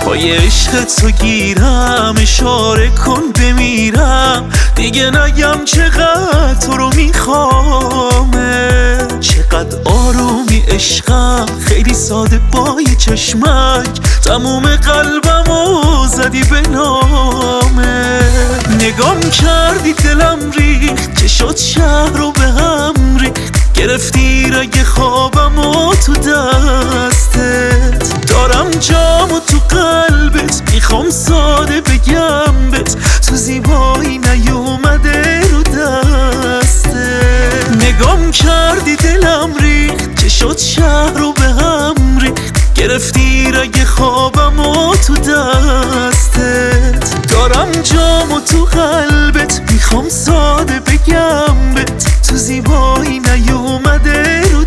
پای عشقت رو گیرم، اشاره کن بمیرم، دیگه نگم چقدر تو رو میخوامه. چقدر آرومی عشقم، خیلی ساده با یه چشمک تموم قلبمو زدی به نامه. نگام کردی دلم ریخت، چه شد شهر رو به هم ریخت، گرفتی رگ خوابمو تو دستت. دارم جامو تو قلبت، میخوام ساده بگم بت، تو زیبایی نیومده رو دستت. نگام کردی دلم ریخت، چه شد شهر رو به هم ریخت، گرفتی رگ خوابمو تو دستت. دارم جامو تو قلبت، میخوام ساده بگم بت، تو زیبایی نیومده رو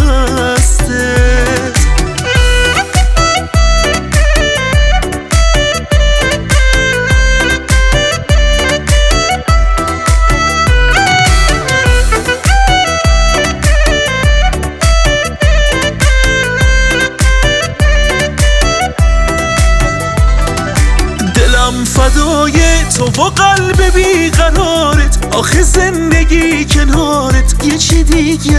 دستت. فدای تو و قلب بیقرارت، آخه زندگی کنارت یه چی دیگه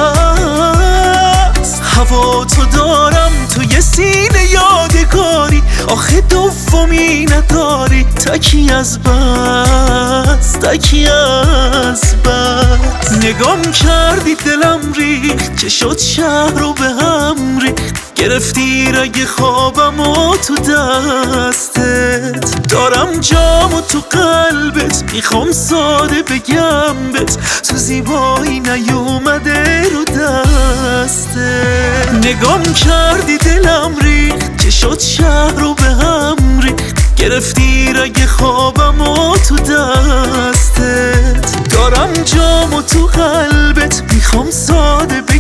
است. هوا تو دارم توی سینه یادگاری، آخه دومی نداری، تکی از بس، تکی از بس. نگام کردی دلم ریخت، چه شد شهر رو به هم ریخت، گرفتی رگ خوابمو تو دستت. دارم جامو تو قلبت، میخوام ساده بگم بت، تو زیبایی نیومده رو دستت. نگام کردی دلم ریخت، چه شد شهر رو به هم ریخت، گرفتی رگ خوابمو تو دستت. دارم جامو تو قلبت، میخوام ساده بگم